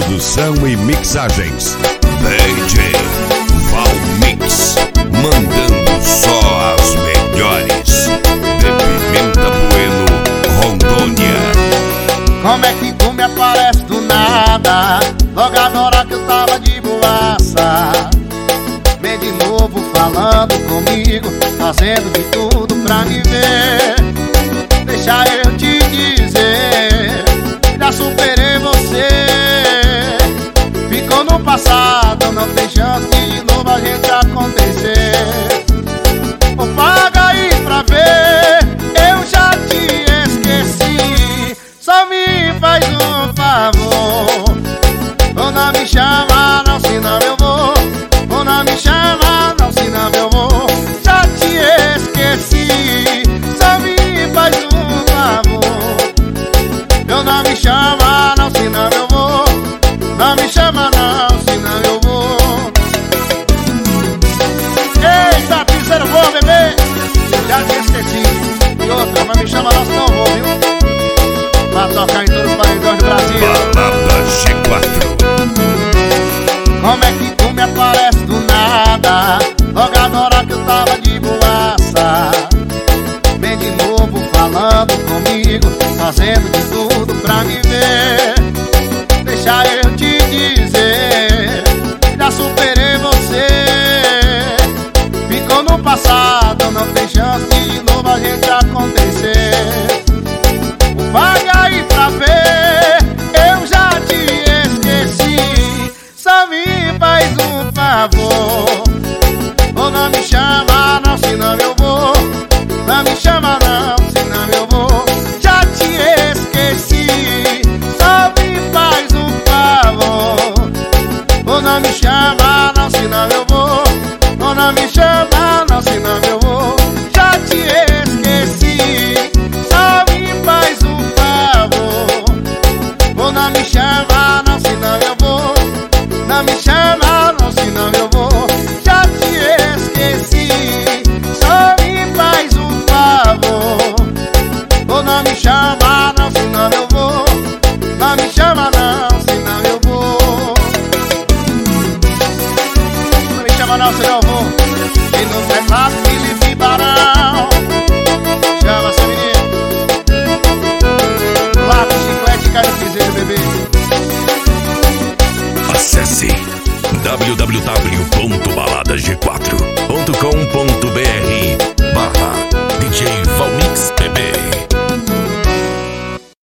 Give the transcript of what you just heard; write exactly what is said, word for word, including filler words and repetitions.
Produção e mixagens D J Valmix, mandando só as melhores. De Pimenta Bueno, Rondônia. Como é que tu me aparece do nada, logo agora que eu tava de boaça? Vem de novo falando comigo, fazendo de tudo pra me ver. Deixa eu te dizer, já superei você. Ficou no passado, não tem chance de novo a gente acontecer. Ou paga aí pra ver, eu já te esqueci. Só me faz um favor, ou não me chama não, senão eu vou. Ou não me chama não, senão eu vou. Já te esqueci. Só me faz um favor, eu não me chama não, senão eu vou. Não me chama não, senão eu vou. Eita, piseiro, vou, bebê. Já te esqueci. E outra, não me chama não, senão eu vou, viu? Pra tocar em todos os paredões do Brasil. Balada G quatro. Como é que tu me aparece do nada, logo agora que eu tava de boaça? Vem de novo falando comigo, fazendo de tudo pra me ver. Deixa eu te dizer, já superei você. Ficou no passado, não tem chance de novo a gente acontecer. Paga aí pra ver, eu já te esqueci. Só me faz um favor, ou não me chama não, senão eu vou. Não me chama não, senão eu vou. Já te esqueci. Só me faz um favor, ou não me chama não, senão eu vou. Ou não me chama não, senão eu vou. Já te esqueci. Só me faz um favor, ou não me chama não, senão eu vou. Não me chama não, senão eu vou. Já te esqueci. Só me faz um favor, ou não me chama não, senão eu vou. Não me chama não, senão eu vou. Não me chama não, senão eu vou. E no teclado Felipe Barão. Chama-se menino. Lá com chiclete, cai no piseiro, bebê. Acesse w w w